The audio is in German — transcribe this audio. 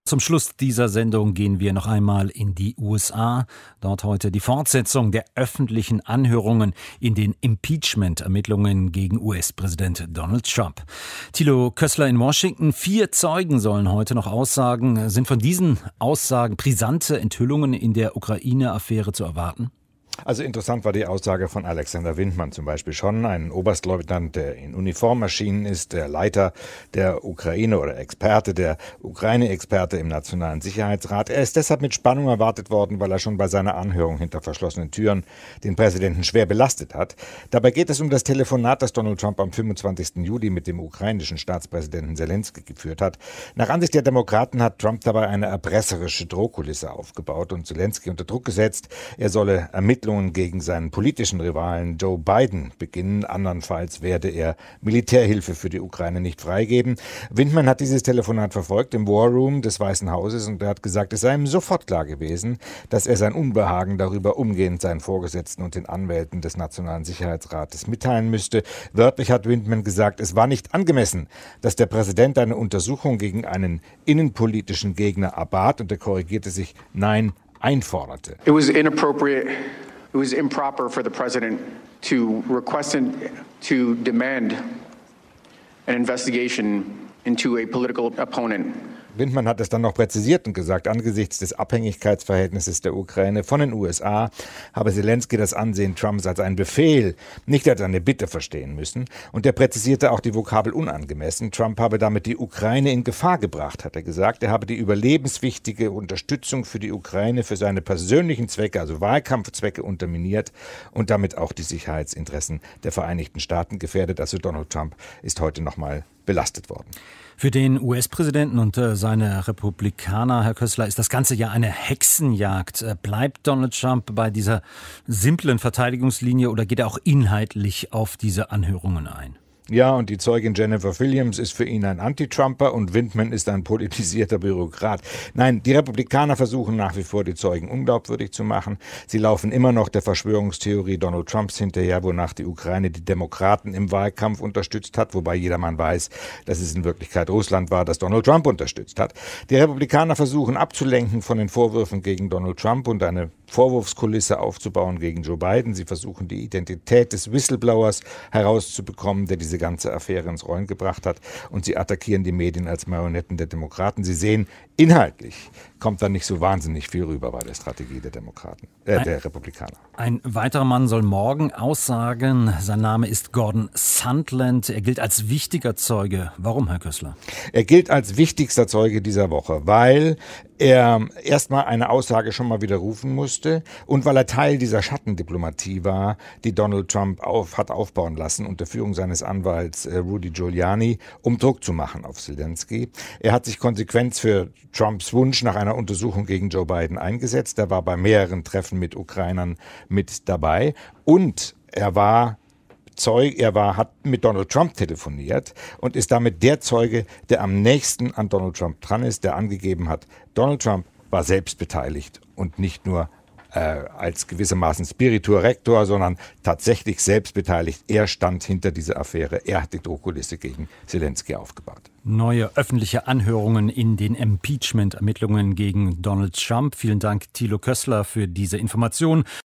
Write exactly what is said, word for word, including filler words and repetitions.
Zum Schluss dieser Sendung gehen wir noch einmal in die U S A. Dort heute die Fortsetzung der öffentlichen Anhörungen in den Impeachment-Ermittlungen gegen U S-Präsident Donald Trump. Thilo Kössler in Washington. Vier Zeugen sollen heute noch aussagen. Sind von diesen Aussagen brisante Enthüllungen in der Ukraine-Affäre zu erwarten? Also interessant war die Aussage von Alexander Windman zum Beispiel schon, ein Oberstleutnant, der in Uniform erschienen ist, der Leiter der Ukraine oder Experte, der Ukraine-Experte im Nationalen Sicherheitsrat. Er ist deshalb mit Spannung erwartet worden, weil er schon bei seiner Anhörung hinter verschlossenen Türen den Präsidenten schwer belastet hat. Dabei geht es um das Telefonat, das Donald Trump am fünfundzwanzigsten Juli mit dem ukrainischen Staatspräsidenten Selenskyj geführt hat. Nach Ansicht der Demokraten hat Trump dabei eine erpresserische Drohkulisse aufgebaut und Selenskyj unter Druck gesetzt. Er solle Ermittlungen gegen seinen politischen Rivalen Joe Biden beginnen. Andernfalls werde er Militärhilfe für die Ukraine nicht freigeben. Windman hat dieses Telefonat verfolgt im War Room des Weißen Hauses und er hat gesagt, es sei ihm sofort klar gewesen, dass er sein Unbehagen darüber umgehend seinen Vorgesetzten und den Anwälten des Nationalen Sicherheitsrates mitteilen müsste. Wörtlich hat Windman gesagt, es war nicht angemessen, dass der Präsident eine Untersuchung gegen einen innenpolitischen Gegner erbat und er korrigierte sich, nein, einforderte. It was inappropriate. It was improper for the president to request and to demand an investigation into a political opponent. Windman hat es dann noch präzisiert und gesagt, angesichts des Abhängigkeitsverhältnisses der Ukraine von den U S A habe Selenskyj das Ansehen Trumps als einen Befehl, nicht als eine Bitte verstehen müssen. Und er präzisierte auch die Vokabel unangemessen. Trump habe damit die Ukraine in Gefahr gebracht, hat er gesagt. Er habe die überlebenswichtige Unterstützung für die Ukraine für seine persönlichen Zwecke, also Wahlkampfzwecke, unterminiert und damit auch die Sicherheitsinteressen der Vereinigten Staaten gefährdet. Also Donald Trump ist heute nochmal belastet worden. Für den U S-Präsidenten und äh, seine Republikaner, Herr Kössler, ist das Ganze ja eine Hexenjagd. Äh, bleibt Donald Trump bei dieser simplen Verteidigungslinie oder geht er auch inhaltlich auf diese Anhörungen ein? Ja, und die Zeugin Jennifer Williams ist für ihn ein Anti-Trumper und Windman ist ein politisierter Bürokrat. Nein, die Republikaner versuchen nach wie vor, die Zeugen unglaubwürdig zu machen. Sie laufen immer noch der Verschwörungstheorie Donald Trumps hinterher, wonach die Ukraine die Demokraten im Wahlkampf unterstützt hat, wobei jedermann weiß, dass es in Wirklichkeit Russland war, das Donald Trump unterstützt hat. Die Republikaner versuchen abzulenken von den Vorwürfen gegen Donald Trump und eine Vorwurfskulisse aufzubauen gegen Joe Biden. Sie versuchen, die Identität des Whistleblowers herauszubekommen, der diese ganze Affäre ins Rollen gebracht hat. Und sie attackieren die Medien als Marionetten der Demokraten. Sie sehen, inhaltlich kommt da nicht so wahnsinnig viel rüber bei der Strategie der Demokraten, äh, der Republikaner. Ein weiterer Mann soll morgen aussagen. Sein Name ist Gordon Sondland. Er gilt als wichtiger Zeuge. Warum, Herr Kössler? Er gilt als wichtigster Zeuge dieser Woche, weil er erstmal eine Aussage schon mal widerrufen musste und weil er Teil dieser Schattendiplomatie war, die Donald Trump auf, hat aufbauen lassen unter Führung seines Anwalts äh, Rudy Giuliani, um Druck zu machen auf Selenskyj. Er hat sich konsequent für Trumps Wunsch nach einer Untersuchung gegen Joe Biden eingesetzt. Er war bei mehreren Treffen mit Ukrainern mit dabei und er war Zeug, er war, hat mit Donald Trump telefoniert und ist damit der Zeuge, der am nächsten an Donald Trump dran ist, der angegeben hat, Donald Trump war selbst beteiligt und nicht nur äh, als gewissermaßen Spiritua Rector, sondern tatsächlich selbst beteiligt. Er stand hinter dieser Affäre, er hat die Drohkulisse gegen Selenskyj aufgebaut. Neue öffentliche Anhörungen in den Impeachment-Ermittlungen gegen Donald Trump. Vielen Dank, Thilo Kössler, für diese Information.